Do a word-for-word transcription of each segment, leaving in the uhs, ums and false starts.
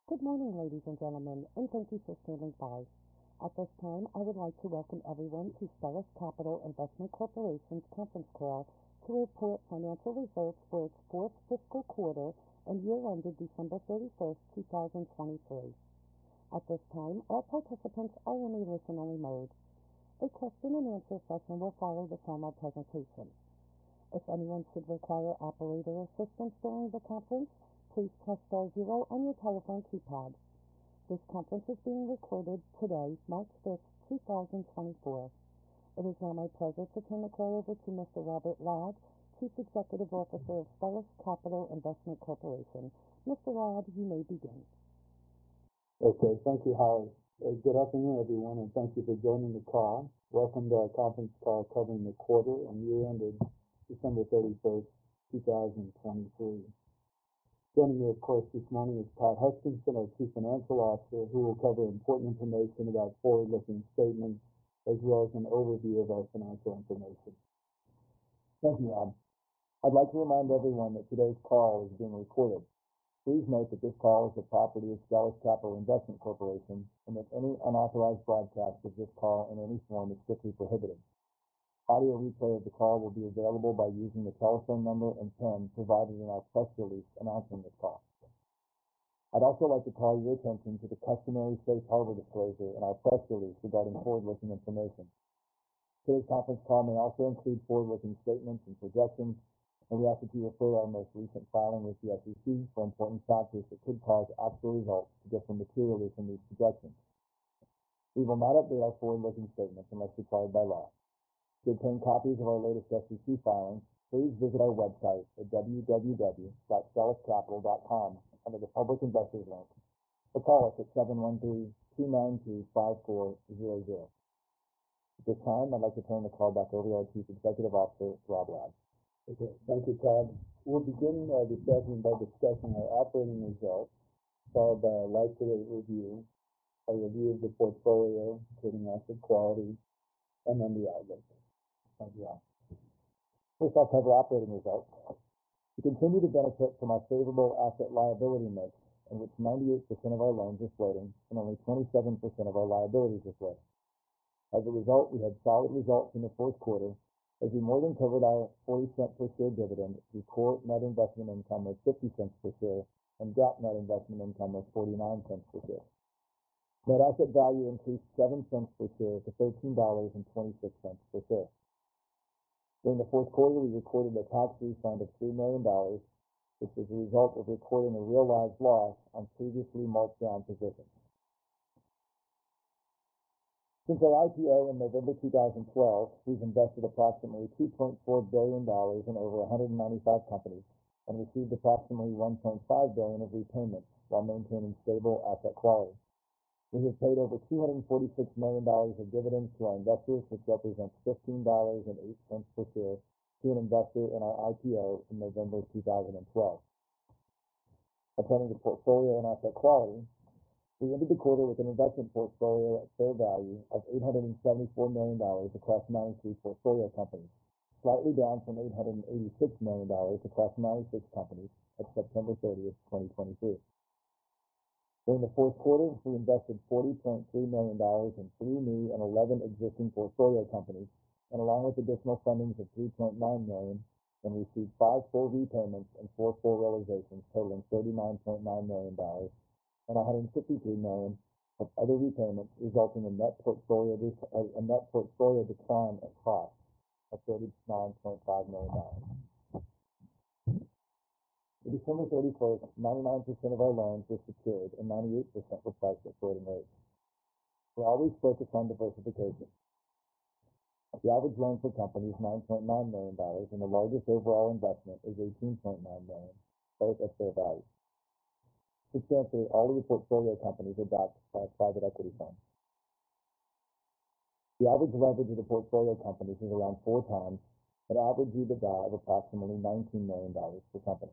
Good morning, ladies and gentlemen, and thank you for standing by. At this time, I would like to welcome everyone to Stellus Capital Investment Corporation's conference call to report financial results for its fourth fiscal quarter and year ended December thirty-first, two thousand twenty-three. At this time, all participants are in a listen-only mode. A question and answer session will follow the formal presentation. If anyone should require operator assistance during the conference, please press star zero on your telephone keypad. This conference is being recorded today, March fifth, two thousand twenty-four. It is now my pleasure to turn the call over to Mister Robert Ladd, Chief Executive Officer of Stellus Capital Investment Corporation. Mister Ladd, you may begin. Okay, thank you, Holly. Uh, good afternoon, everyone, and thank you for joining the call. Welcome to our conference call covering the quarter and year ended December thirty-first, two thousand twenty-three. Joining me, of course, this morning is Todd Huskinson, our Chief Financial Officer, who will cover important information about forward-looking statements, as well as an overview of our financial information. Thank you, Rob. I'd like to remind everyone that today's call is being recorded. Please note that this call is the property of Stellus Capital Investment Corporation, and that any unauthorized broadcast of this call in any form is strictly prohibited. Audio replay of the call will be available by using the telephone number and PIN provided in our press release announcing this call. I'd also like to call your attention to the customary safe harbor disclosure in our press release regarding forward-looking information. Today's conference call may also include forward-looking statements and projections, and we ask that you refer to our most recent filing with the S E C for important factors that could cause actual results to differ materially from these projections. We will not update our forward-looking statements unless required by law. To obtain copies of our latest S E C filings, please visit our website at w w w dot stellus capital dot com under the Public Investors link, or call us at seven one three, two nine two, five four zero zero. At this time, I'd like to turn the call back over to our Chief Executive Officer, Rob Ladd. Okay, thank you, Todd. We'll begin uh, this session by discussing our operating results, followed by a life-to-date review, a review of the portfolio, including asset quality, and then the outlook. Thank you, Rob. First, I'll cover operating results. We continue to benefit from our favorable asset liability mix, in which ninety-eight percent of our loans are floating and only twenty-seven percent of our liabilities are floating. As a result, we had solid results in the fourth quarter, as we more than covered our forty cent per share dividend through core net investment income of fifty cents per share and GAAP net investment income of forty-nine cents per share. Net asset value increased seven cents per share to thirteen dollars and twenty-six cents per share. During the fourth quarter, we recorded a tax refund of three million dollars, which was a result of recording a realized loss on previously marked down positions. Since our I P O in November two thousand twelve, we've invested approximately two point four billion dollars in over one hundred ninety-five companies and received approximately one point five billion dollars of repayments while maintaining stable asset quality. We have paid over two hundred forty-six million dollars of dividends to our investors, which represents fifteen dollars and eight cents per share to an investor in our I P O in November two thousand twelve. Turning to portfolio and asset quality, we ended the quarter with an investment portfolio at fair value of eight hundred seventy-four million dollars across ninety-three portfolio companies, slightly down from eight hundred eighty-six million dollars across ninety-six companies at September thirtieth, twenty twenty-three. During the fourth quarter, we invested forty point three million dollars in three new and eleven existing portfolio companies, and along with additional fundings of three point nine million dollars, and received five full repayments and four full realizations totaling thirty-nine point nine million dollars and one hundred fifty-three million dollars of other repayments, resulting in net portfolio a net portfolio decline at cost of thirty-nine point five million dollars. On December thirty-first, ninety-nine percent of our loans were secured and ninety-eight percent were priced at floating rates. We always focus on diversification. The average loan per company is nine point nine million dollars, and the largest overall investment is eighteen point nine million dollars, both at fair value. Substantially, all of the portfolio companies are backed by private equity funds. The average leverage of the portfolio companies is around four times, an average EBITDA of approximately nineteen million dollars per company.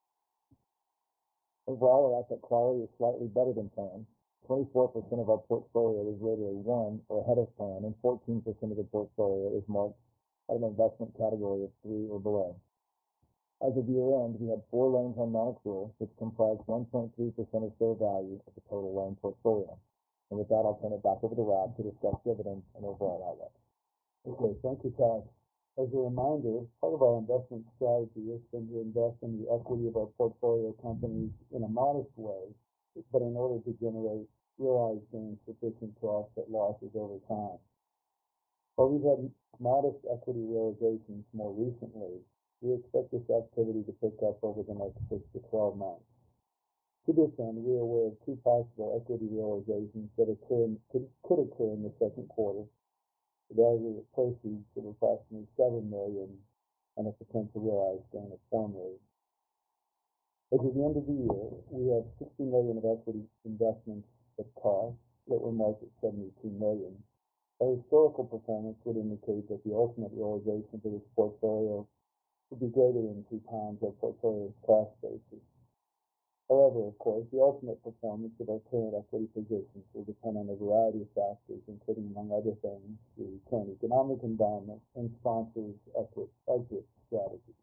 Overall, our asset quality is slightly better than planned. twenty-four percent of our portfolio is rated a one or ahead of plan, and fourteen percent of the portfolio is marked at an investment category of three or below. As of year-end, we had four loans on non-accrual, which comprised one point three percent of fair value of the total loan portfolio. And with that, I'll turn it back over to Rob to discuss dividends and overall outlook. Okay, thank you, Todd. As a reminder, part of our investment strategy has been to invest in the equity of our portfolio companies in a modest way, but in order to generate realized gains sufficient to offset losses over time. While we've had modest equity realizations more recently, we expect this activity to pick up over the next six to twelve months. To this end, we are aware of two possible equity realizations that occur, could, could occur in the second quarter. The aggregate proceeds of approximately seven million dollars and a potential realized gain of four million dollars. As of the end of the year, we have sixty million dollars of equity investments at cost that were marked at seventy-two million dollars. Our historical performance would indicate that the ultimate realization for this portfolio would be greater than two times our portfolio's cost basis. However, of course, the ultimate performance of our current equity positions will depend on a variety of factors, including, among other things, the current economic environment and sponsors' exit, exit strategies.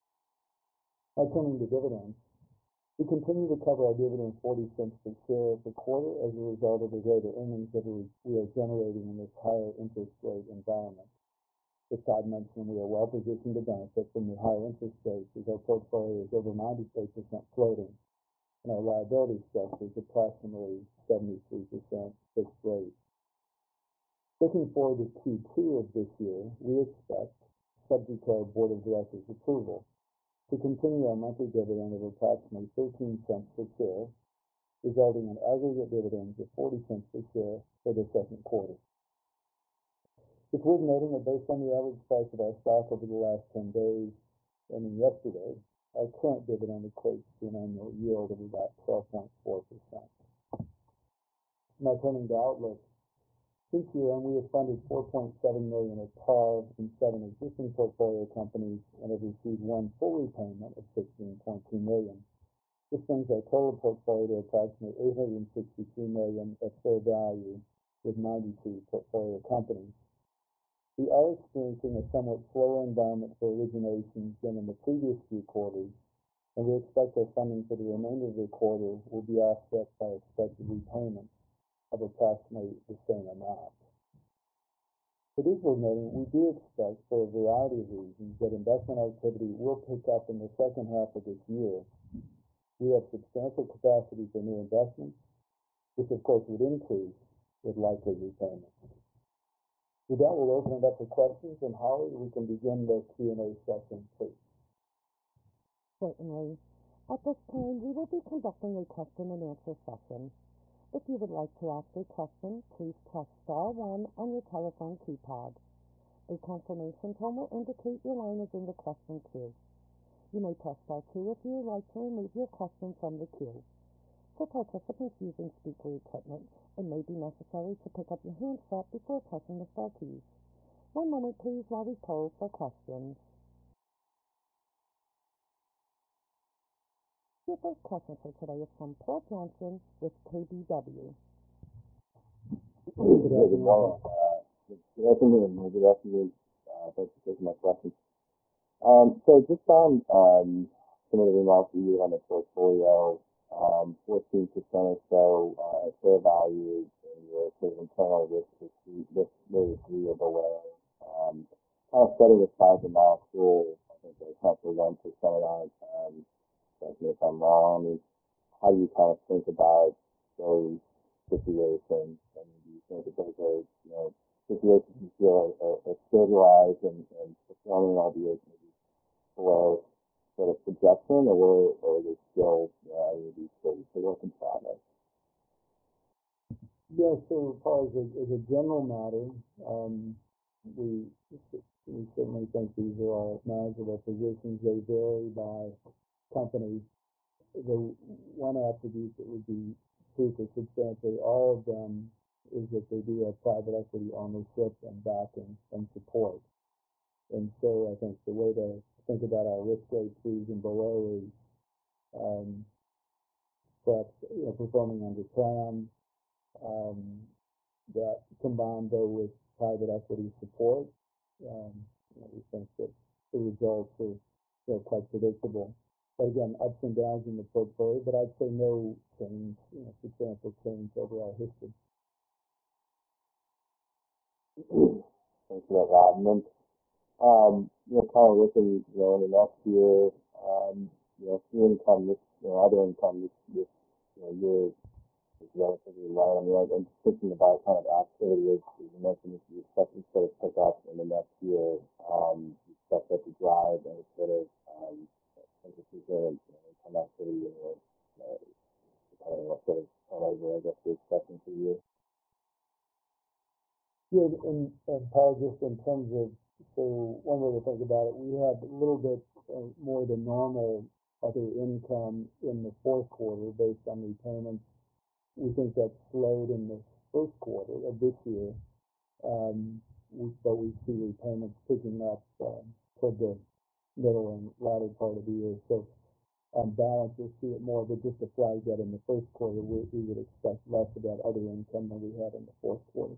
Now, turning to dividends, we continue to cover our dividend forty cents per share per quarter as a result of the greater earnings that we are generating in this higher interest rate environment. As Todd mentioned, we are well positioned to benefit from the higher interest rates as our portfolio is over ninety-eight percent floating, and our liability structure is approximately seventy-three percent fixed rate. Looking forward to Q two of this year, we expect, subject to our Board of Directors' approval, to continue our monthly dividend of approximately thirteen cents per share, resulting in aggregate dividends of forty cents per share for the second quarter. It's worth noting that based on the average price of our stock over the last ten days, ending yesterday, our current dividend equates to an annual yield of about twelve point four percent. Now turning to outlook. Since year-end, we have funded four point seven million dollars of par in seven existing portfolio companies and have received one full repayment of sixteen point two million dollars. This brings our total portfolio to approximately eight hundred sixty-two million dollars at fair value with ninety-two portfolio companies. We are experiencing a somewhat slower environment for originations than in the previous few quarters, and we expect our funding for the remainder of the quarter will be offset by expected repayments of approximately the same amount. It is worth noting we do expect, for a variety of reasons, that investment activity will pick up in the second half of this year. We have substantial capacity for new investments, which of course would increase with likely repayments. With that, we'll open it up for questions, and Holly, we can begin the Q and A session, please. Certainly. At this time, we will be conducting a question and answer session. If you would like to ask a question, please press star one on your telephone keypad. A confirmation tone will indicate your line is in the question queue. You may press star two if you would like to remove your question from the queue. For participants using speaker equipment, it may be necessary to pick up your handset before pressing the star keys. One moment, please, while we poll for questions. Your first question for today is from Paul Johnson with K B W. Good afternoon. Uh, good afternoon. Good afternoon. Uh, thanks for taking my question. Um, so just on um, some of the remarks you had on the portfolio, um, fourteen percent or so uh, at fair value, and your sort of internal risk risk maybe three or below. Um, kind of setting aside the non-accrual, I think there's roughly one percent on. Um, correct me if I'm wrong. I mean, how do you kind of think about those situations? I mean, do you think that those are, you know, situations you feel are, are stabilized and, and performing, albeit maybe below sort of projection, or, or are they still, you know, are they still a work in progress? Yeah, so Paul, as a, as a general matter, um, we, we certainly think these are all manageable positions. They vary by company. The one attribute that would be true for substantially all of them is that they do have private equity ownership and backing and support. And so I think the way to think about our risk grade threes and below is um, perhaps, you know, performing under plan, um, that combined though with private equity support, um, you know, we think that the results are you know, quite predictable. But again, ups and downs in the portfolio, but I'd say no change, you know, substantial change over our history. Thanks for that, Rod. And then, um, you know, kind of looking, you know, in the next year, um, you know, fee income, this, you know, other income this, this, you know, year is relatively low. I mean, I- I'm just thinking about kind of activity, as you mentioned, if you expect it to pick up in the next year, um, you expect that to drive and sort of, um, emphasis on, you know, income activity and, uh, depending on what sort of turnover, I guess, you're expecting for the year. Yeah, and, and Paul, just in terms of, so one way to think about it, we had a little bit uh, more than normal other income in the fourth quarter based on repayments. We think that slowed in the first quarter of this year, um, we, but we see repayments picking up uh, toward the middle and latter part of the year. So on balance, we'll see it more, but just to flag that in the first quarter, we, we would expect less of that other income than we had in the fourth quarter.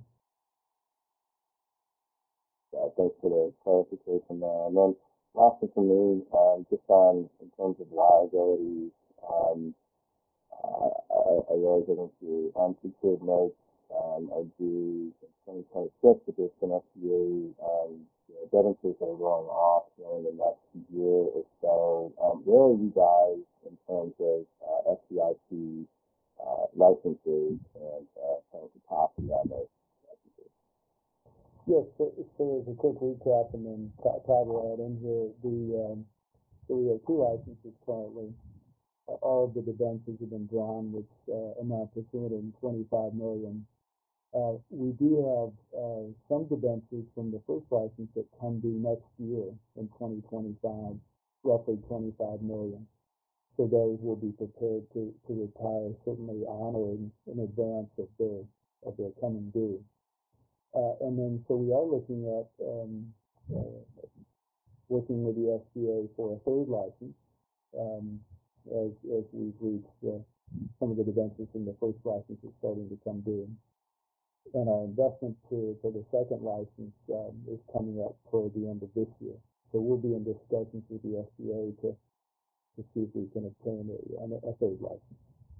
Uh, thanks for the clarification there. And then lastly for me, um, just on in terms of liabilities, um, I, I, I realize that the unsecured notes um, are due in twenty twenty-six, but there's some F D A um, you know, debt entries that are going off, you know, in the next year or so. Um, where are you guys in terms of uh, F D I C uh, licenses and uh, kind of capacity on those licenses? Yes, so, so as a quick recap, and then Todd will add in here, the, um, so we have two licenses currently. Uh, all of the debentures have been drawn, which uh, amount to two hundred twenty-five million dollars. Uh, we do have uh, some debentures from the first license that come due next year in twenty twenty-five, roughly twenty-five million dollars. So those will be prepared to, to retire, certainly honoring in advance of their, of their coming due. Uh, and then, so we are looking at um, uh, working with the S B A for a third license, um, as, as we've reached uh, some of the debentures in the first license is starting to come due. And our investment period for the second license um, is coming up toward the end of this year. So we'll be in discussions with the S B A to, to see if we can obtain a, a third license.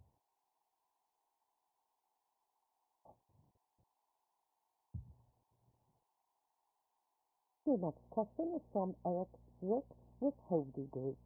Your next question is from Eric Zwick with Hovde Group.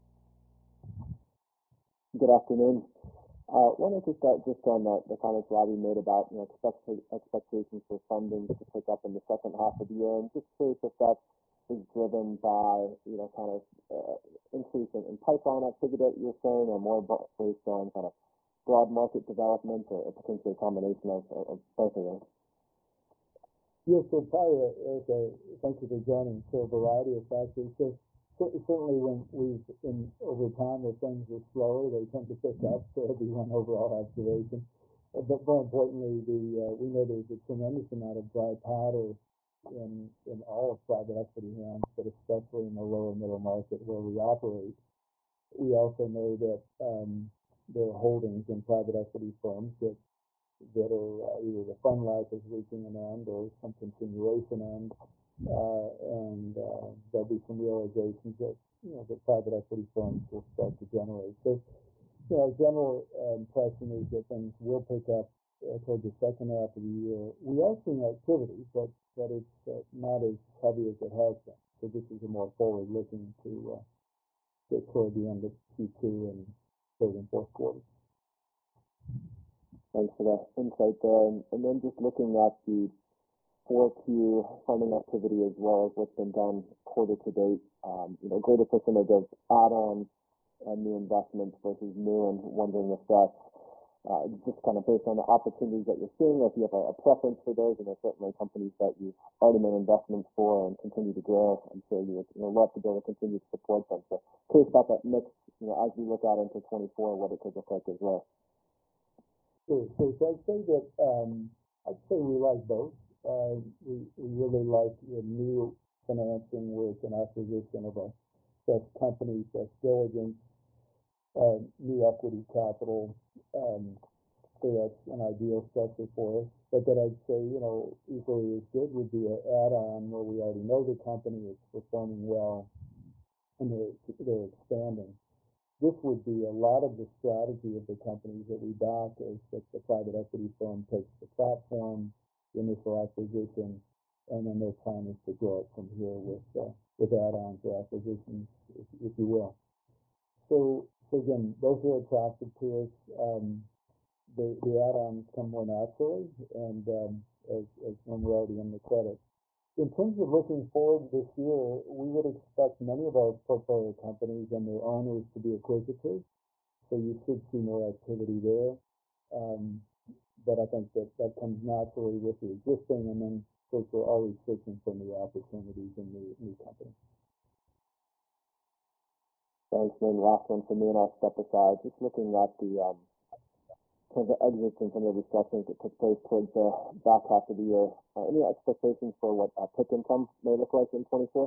Good afternoon. Uh, wanted to start just on the, the comments Robbie made about, you know, expect, expectations for funding to pick up in the second half of the year, and just curious if that is driven by, you know, kind of uh, increase in, in pipeline activity that you're saying, or more based on kind of broad market development, or, or potentially a combination of, of both of those. Yes, so probably, uh, okay, thank you for joining. So a variety of factors. So certainly when we've, in, over time, if things are slower, they tend to pick up. So that'd be one overall observation. Uh, but more importantly, the, uh, we know there's a tremendous amount of dry powder in, in all of private equity hands, but especially in the lower middle market where we operate. We also know that, um, there are holdings in private equity firms that that are uh, either the fund life is reaching an end or some continuation end, uh, and uh, there'll be some realizations that, you know, the private equity firms will start to generate. So, you know, our general uh, impression is that things will pick up uh, toward the second half of the year. We are seeing activity, but, but it's uh, not as heavy as it has been. So this is a more forward-looking to uh, get toward the end of Q two and third and fourth quarters. Thanks for that insight there. And, and then just looking at the four Q funding activity as well as what's been done quarter to date, um, you know, greater percentage of add-ons and new investments versus new, and wondering if that's uh, just kind of based on the opportunities that you're seeing, or if you have a, a preference for those, and there's certainly companies that you've already made investments for and continue to grow. I'm sure you would, you know, love to be able to continue to support them. So curious about that mix, you know, as we look out into twenty-four, what it could look like as well. Sure. So, so I'd say that um, I'd say we like both. Uh, we, we really like the new financing with an acquisition of a such company, such diligence, uh, new equity capital. Um, so that's an ideal structure for us. But that I'd say, you know, equally as good would be an add-on where we already know the company is performing well, and they're, they're expanding. This would be a lot of the strategy of the companies that we back is that the private equity firm takes the platform, the initial acquisition, and then their plan is to grow it from here with uh, with add-ons or acquisitions, if, if you will. So, so again, those are attractive to us. Um, the, the add-ons come more naturally, and um, as, as when we're already in the credit. In terms of looking forward this year, we would expect many of our portfolio companies and their owners to be acquisitive. So you should see more activity there. Um, but I think that that comes naturally with the existing, and then of course we're always searching for new opportunities and new new companies. Thanks. And then last one for me, and I'll step aside. Just looking at the um, kind of the exits and some of the restructurings that took place towards the back half of the year. Uh, any expectations for what uh, PIK income may look like in twenty-four?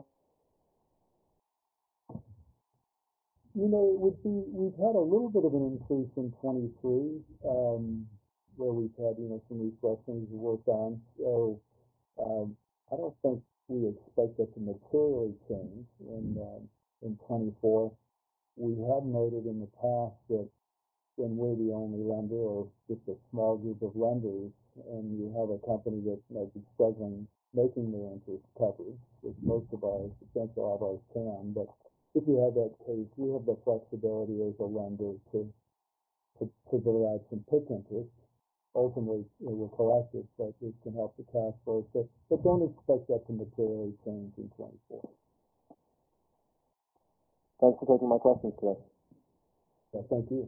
You know, it would be, we've had a little bit of an increase in twenty-three, um, where we've had, you know, some restructurings to work on. So, um, I don't think we expect that to materially change in, um, in twenty-four. We have noted in the past that when we're the only lender or just a small group of lenders, and you have a company that might be struggling making their interest coverage, which most of ours, substantial of ours can, but if you have that case, we have the flexibility as a lender to to, to derive some PIK interest. Ultimately, it will collect it, but it can help the cash flow. So, but don't expect that to materially change in twenty-four. Thanks for taking my questions today. Yeah, thank you.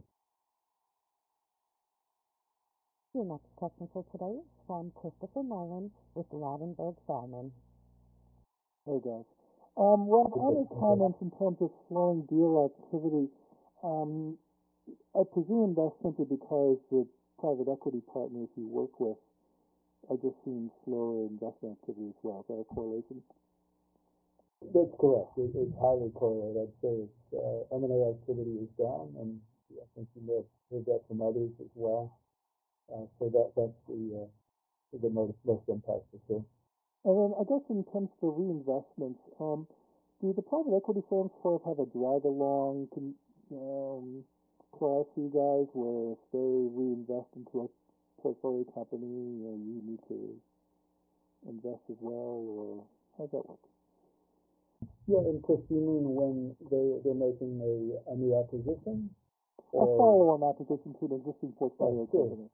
Your next question for today is from Christopher Nolan with Ladenburg Thalmann. Hey guys. Um, Rob, any comments in terms of slowing deal activity? Um, I presume that's simply because the private equity partners you work with are just seeing slower investment activity as well. Is that a correlation? That's correct. It, it's highly correlated. I'd say it's, uh, M and A activity is down, and I think you may have heard that from others as well. Uh, so that that's the uh, the most, most impact for sure. And then I guess in terms of the reinvestments, um, do the private equity firms sort of have a drag along um, clause for you guys where if they reinvest into a portfolio company, you know, you need to invest as well, or how's that work? Yeah, and Chris, you mean when they they're making a, a new acquisition? A follow-on acquisition to an existing portfolio oh, sure. company.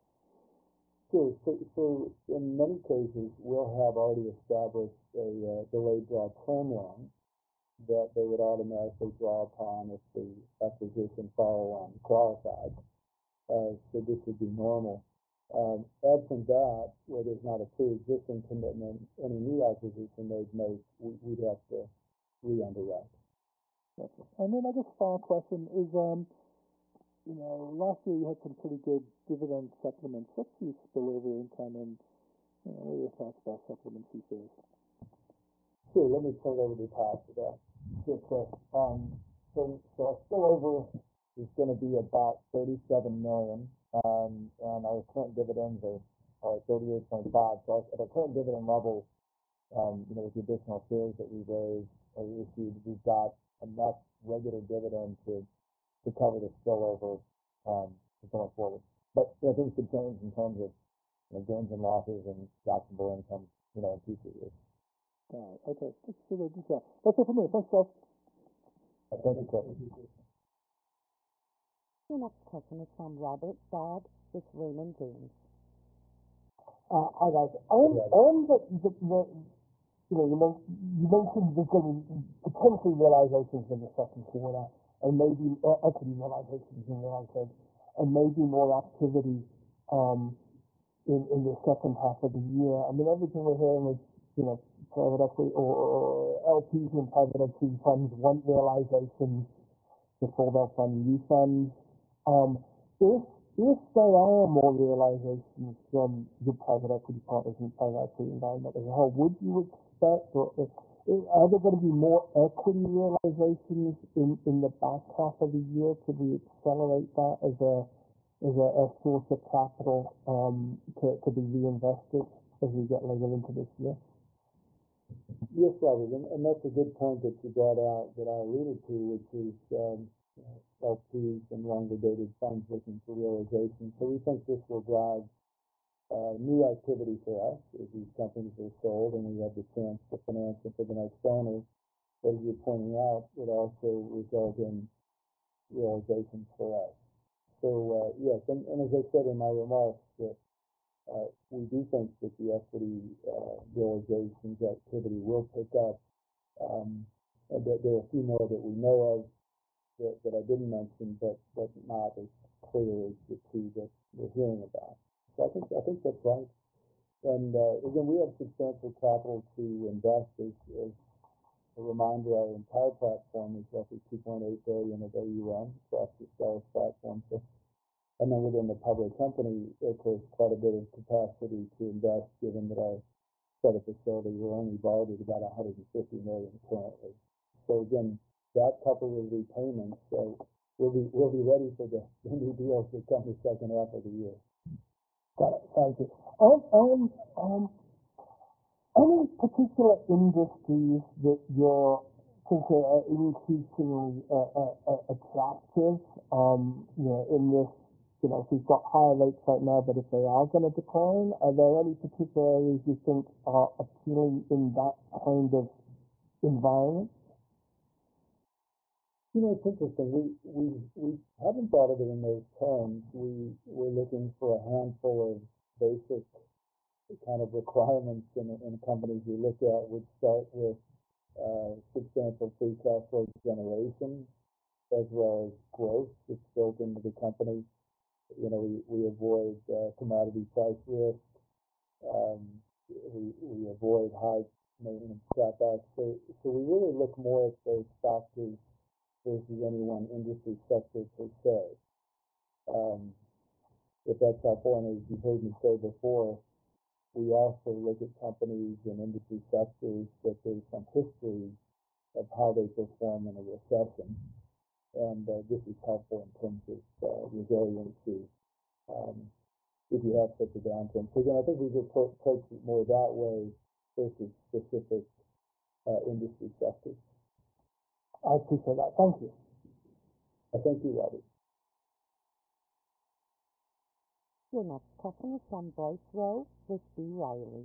Sure. So, so in many cases, we'll have already established a uh, delayed draw term loan that they would automatically draw upon if the acquisition follow-on qualified. Uh, so this would be normal. Um, absent that, where there's not a pre-existing commitment, any new acquisition they'd make, we, we'd have to re-underwrite. Gotcha. And then I guess final question is, um, you know, last year you had some pretty good dividend supplements. What's the spillover income, and you know, what are your thoughts about supplements these days? Sure, let me turn it over to Todd for that. Sure, Chris. Um, so, so our spillover is going to be about thirty-seven million, um, and our current dividends are, are thirty-eight point five. So at our current dividend level, um, you know, with the additional shares that we raised or issued, we've got enough regular dividend to to cover the spillover um, going forward. But you know, things could change in terms of you know, gains and losses and taxable income, you know, in future years. All right. Okay. That's a good detail. That's it for me. Thanks, guys. Uh, thank you, Chris. Your next question is from Robert Dodd with Raymond James. Uh, hi guys. On, on the, the, the, you know, you, know, you mentioned there's going to be potentially realizations in the second quarter, and maybe uh, equity realizations and realizations, and maybe more activity um, in, in the second half of the year. I mean, everything we're hearing is, you know, private equity or, or L Ps and private equity funds want realizations before they'll fund new funds. Um, if if there are more realizations from your private equity partners and private equity environment as a whole, would you expect, or if, are there going to be more equity realizations in, in the back half of the year? Could we accelerate that as a as a, a source of capital um, to, to be reinvested as we get later into this year? Yes, Robert, and, and that's a good point that you brought out that I alluded to, which is um, L Ps and longer dated funds looking for realization. So we think this will drive uh, new activity for us as these companies are sold and we have the chance to finance it for the next owner. But as you're pointing out, it also result in realizations for us. So uh, yes, and, and as I said in my remarks, that uh, we do think that the equity uh, realizations activity will pick up. Um, and that there are a few more that we know of that, that I didn't mention, but but not as clear as the two that we're hearing about. So I think I think that's right. And uh, again, we have substantial capital to invest. As, as a reminder, our entire platform is roughly two point eight billion of A U M across the Stellus platform. So, and then within the public company, of course, quite a bit of capacity to invest, given that our credit facility we're only borrowed at about one hundred fifty million currently. So again, that coupled with repayments, so we'll be we'll be ready for the, the new deals that come the second half of the year. Got it. Thank you. And, and um, any particular industries that you're thinking are increasingly uh, uh, uh, attractive? Um, you know, in this, you know, if we've got higher rates right now, but if they are going to decline, are there any particular areas you think are appealing in that kind of environment? You know, it's interesting. We we we haven't thought of it in those terms. We we're looking for a handful of basic kind of requirements in in companies we look at, which start with uh, substantial free cash flow generation, as well as growth that's built into the company. You know, we we avoid uh, commodity price risk. Um, we we avoid high maintenance capex. So so we really look more at those factors versus any one industry sector per se. Um, if that's helpful, and as you've heard me say before, we also look at companies and industry sectors that there's some history of how they perform in a recession. And uh, this is helpful in terms of uh, resiliency um, if you have such a downturn. So again, I think we could approach it more that way versus specific uh, industry sectors. I appreciate that. Thank you. I thank you, Robert. Your next question is from Bryce Rowe with B. Riley.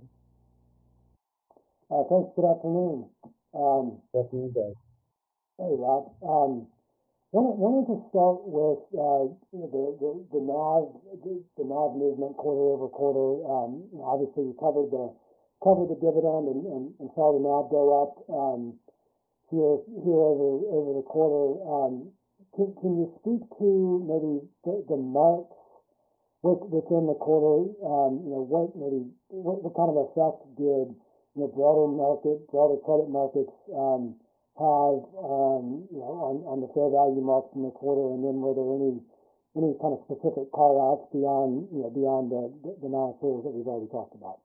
Uh, thanks. Good afternoon. Um, Good afternoon, guys. Hey, Rob. Um, wanted, wanted to start with uh, the, the the N A V the, the N A V movement quarter over quarter. Um, obviously, you covered the covered the dividend and, and, and saw the N A V go up um, here here over over the quarter. Um, can, can you speak to maybe the, the marks within the quarter? Um, you know, what maybe what, what kind of effect did you know broader market, broader credit markets um, have um, you know on, on the fair value marks in the quarter, and then were there any any kind of specific call outs beyond you know beyond the the, the non-accruals that we've already talked about?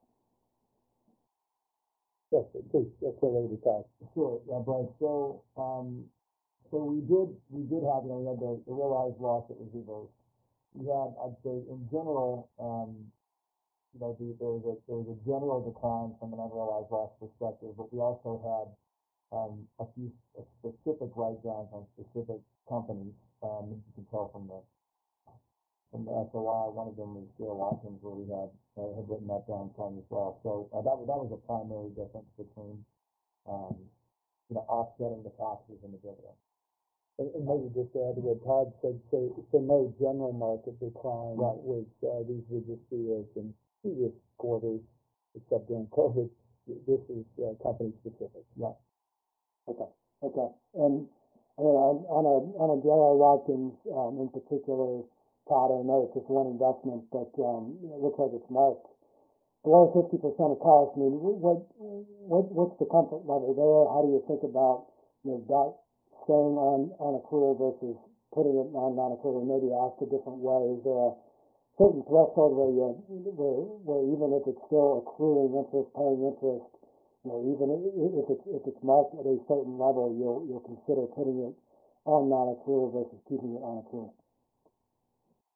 Yes, please. That's what I was talking. Sure, yeah, Bryce. So, um, so we did, we did have, you know, we had the, the realized loss that was reversed. We had, I'd say, in general, um, you know, the, there was a there was a general decline from an unrealized loss perspective, but we also had um, a few a specific write-downs on specific companies. Um, you can tell from the from the S O I, one of them was Share Watkins, where we had uh, had written that down some as well. So uh, that that was a primary difference between um, you know offsetting the taxes and the dividend. And, and maybe just to add to what Todd said, so, so no general market decline Right. was, uh, these would just be as in previous quarters, except during COVID. This is uh, company specific. Yeah. Okay. Okay. And I mean, on, on a on a J R. Watkins um, in particular, Todd, I know it's just one investment, but um, it looks like it's marked below fifty percent of cost. I mean, what what what's the comfort level there? How do you think about you know that staying on on accrual versus putting it on non-accrual? Maybe asked a different way. Is there a certain threshold where you where where even if it's still accruing interest, paying interest, you know, even if it's if it's marked at a certain level, you'll you'll consider putting it on non-accrual versus keeping it on accrual?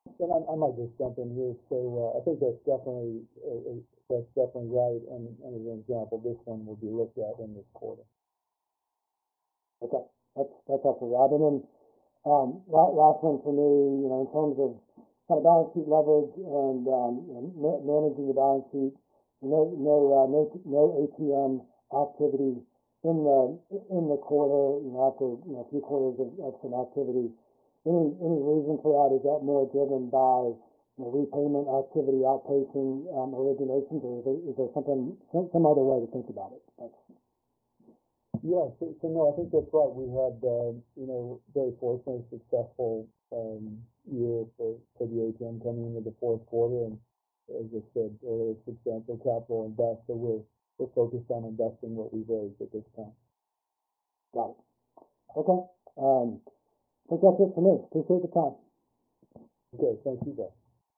And I, I might just jump in here. So uh, I think that's definitely uh, uh, that's definitely right. And, and as an example, this one will be looked at in this quarter. Okay, that's that's helpful, Rob. And then um, last one for me, you know, in terms of kind of balance sheet leverage and um, you know, ma- managing the balance sheet, no no uh, no no A T M activity in the in the quarter. You know, after you know a few quarters of, of some activity. Any any reason for that? Is that more driven by you know, repayment activity outpacing um, originations, or is there, is there something some, some other way to think about it? Thanks. Yeah, so, so no, I think that's right. We had, uh, you know, very fortunately successful um, year for, for the A T M coming into the fourth quarter, and as I said earlier, substantial capital invest. So we're we're focused on investing what we've raised at this time. Got it. Okay. Um, I think that's it for me. Appreciate the time. Okay, thank you, guys.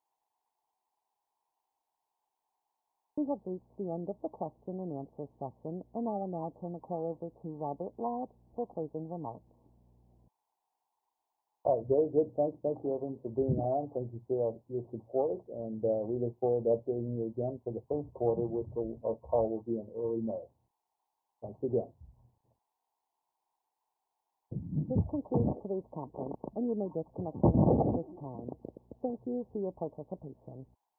We have reached the end of the question and answer session, and I will now turn the call over to Robert Ladd for closing remarks. All right, very good. Thanks, thank you everyone for being on. Thank you for uh, your support, and uh, we look forward to updating you again for the first quarter, which will, our call will be in early May. Thanks again. This concludes today's conference, and you may disconnect your line at this time. Thank you for your participation.